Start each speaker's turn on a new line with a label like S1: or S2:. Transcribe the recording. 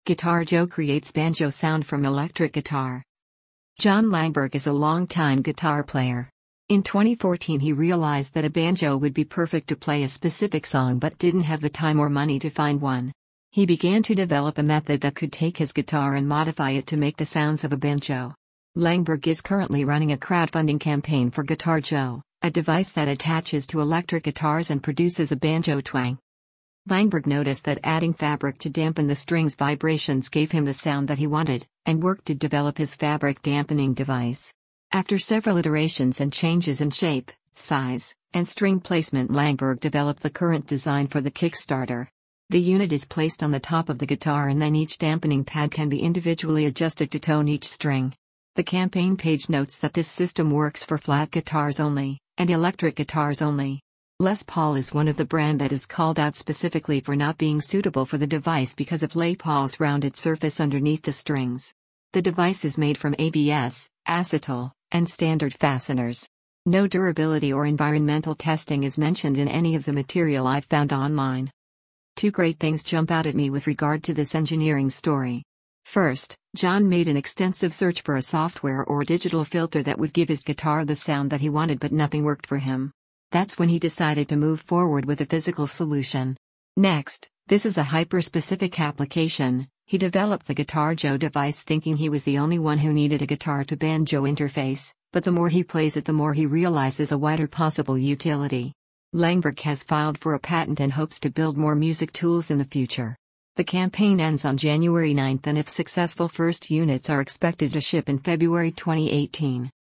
S1: Guitar Joe creates banjo sound from electric guitar. Jon Langberg is a longtime guitar player. In 2014 he realized that a banjo would be perfect to play a specific song but didn't have the time or money to find one. He began to develop a method that could take his guitar and modify it to make the sounds of a banjo. Langberg is currently running a crowdfunding campaign for Guitar Joe, a device that attaches to electric guitars and produces a banjo twang. Langberg noticed that adding fabric to dampen the strings' vibrations gave him the sound that he wanted, and worked to develop his fabric dampening device. After several iterations and changes in shape, size, and string placement, Langberg developed the current design for the Kickstarter. The unit is placed on the top of the guitar and then each dampening pad can be individually adjusted to tone each string. The campaign page notes that this system works for flat guitars only, and electric guitars only. Les Paul is one of the brand that is called out specifically for not being suitable for the device because of Les Paul's rounded surface underneath the strings. The device is made from ABS, acetal, and standard fasteners. No durability or environmental testing is mentioned in any of the material I've found online. Two great things jump out at me with regard to this engineering story. First, Jon made an extensive search for a software or digital filter that would give his guitar the sound that he wanted, but nothing worked for him. That's when he decided to move forward with a physical solution. Next, this is a hyper-specific application. He developed the Guitar Joe device thinking he was the only one who needed a guitar to banjo interface, but the more he plays it, the more he realizes a wider possible utility. Langberg has filed for a patent and hopes to build more music tools in the future. The campaign ends on January 9 and if successful, first units are expected to ship in February 2018.